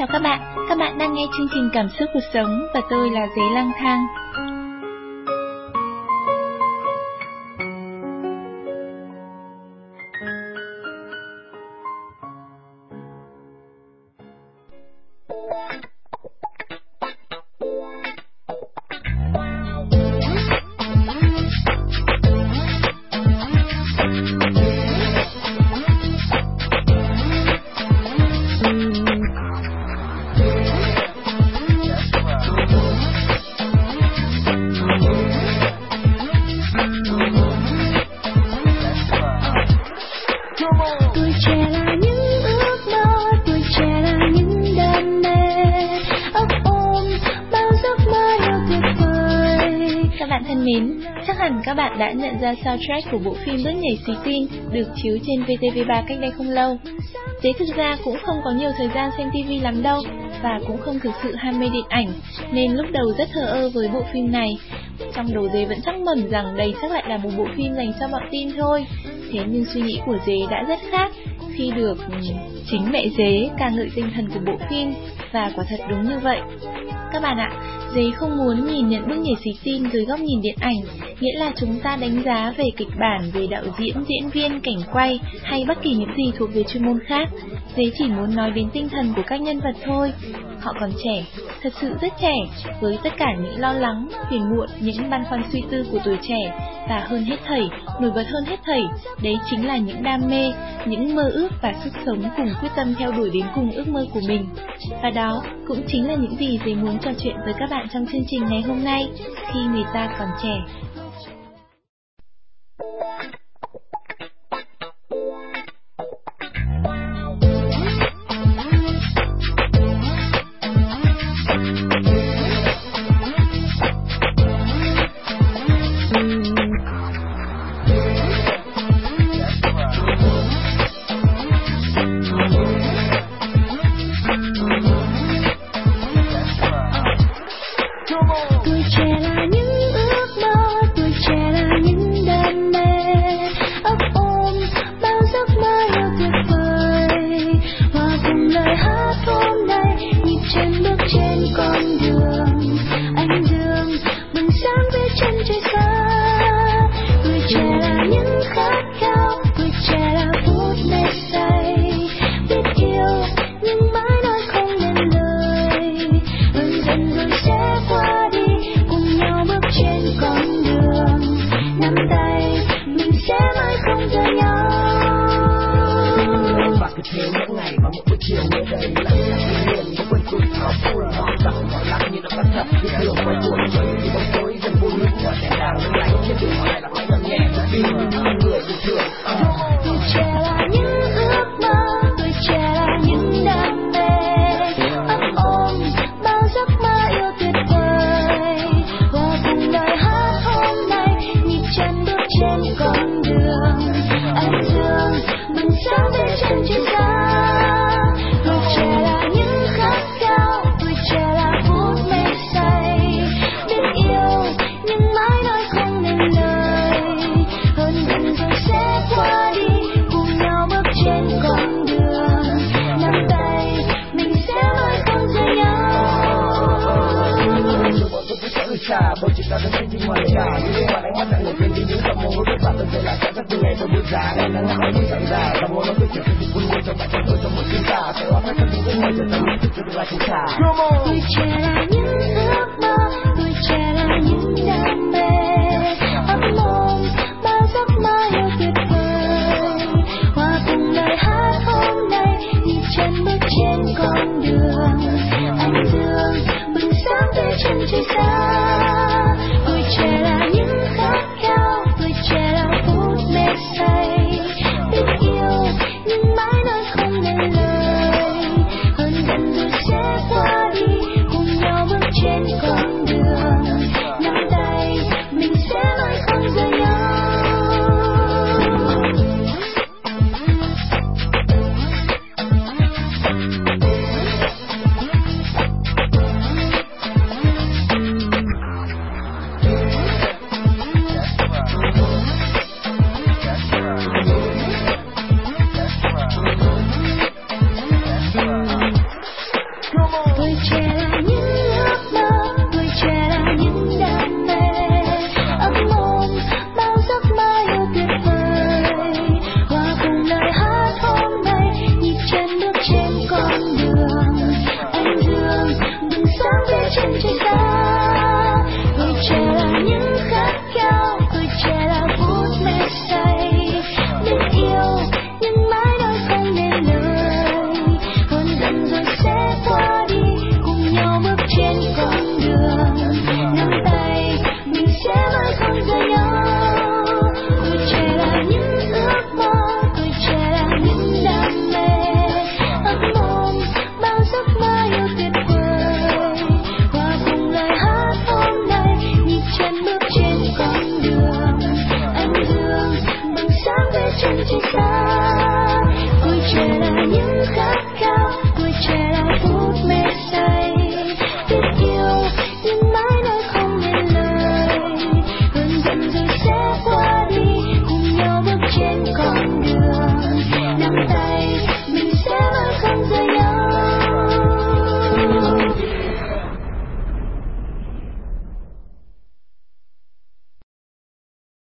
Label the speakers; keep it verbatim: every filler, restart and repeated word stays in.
Speaker 1: các bạn, các bạn đang nghe chương trình Cảm xúc cuộc sống và tôi là Dế Lang Thang. Chắc hẳn các bạn đã nhận ra soundtrack của bộ phim Bước nhảy xì tin được chiếu trên vê tê vê ba cách đây không lâu. Dế thực ra cũng không có nhiều thời gian xem ti vi lắm đâu, và cũng không thực sự ham mê điện ảnh, nên lúc đầu rất thờ ơ với bộ phim này. Trong đầu Dế vẫn chắc mẩm rằng đây chắc lại là một bộ phim dành cho bọn teen thôi. Thế nhưng suy nghĩ của Dế đã rất khác khi được chính mẹ Dế ca ngợi tinh thần của bộ phim, và quả thật đúng như vậy. Các bạn ạ, Dế không muốn nhìn nhận Bước nhảy xì tin dưới góc nhìn điện ảnh, nghĩa là chúng ta đánh giá về kịch bản, về đạo diễn, diễn viên, cảnh quay hay bất kỳ những gì thuộc về chuyên môn khác. Dế chỉ muốn nói đến tinh thần của các nhân vật thôi. Họ còn trẻ, thật sự rất trẻ, với tất cả những lo lắng, phiền muộn, những băn khoăn suy tư của tuổi trẻ, và hơn hết thảy, nổi bật hơn hết thảy, đấy chính là những đam mê, những mơ ước và sức sống cùng quyết tâm theo đuổi đến cùng ước mơ của mình. Và đó cũng chính là những gì Dế muốn trò chuyện với các bạn trong chương trình ngày hôm nay, khi người ta còn trẻ.
Speaker 2: Qua đi cùng nhau bước trên con đường nắm tay. tuổi trẻ là những ước mơ, tuổi trẻ là những đam mê, ấp mộng bao giấc mơ yêu tuyệt vời, hòa cùng lời hát hôm nay nhịp chân bước trên con đường anh dương bừng sáng về chân trời xa. Tuổi trẻ là những khát khao, tuổi trẻ là phút mê say, biết yêu nhưng mãi nói không nên lời, hôn dần rồi sẽ qua đi, cùng nhau bước trên con đường, nắm tay mình sẽ mãi không rời nhau. Tuổi trẻ là những ước mơ, tuổi trẻ là những đam mê, ấp mộng bao giấc mơ yêu tuyệt vời, hòa cùng lời hát hôm nay nhịp chân bước trên con đường anh dương bừng sáng về chân trời xa.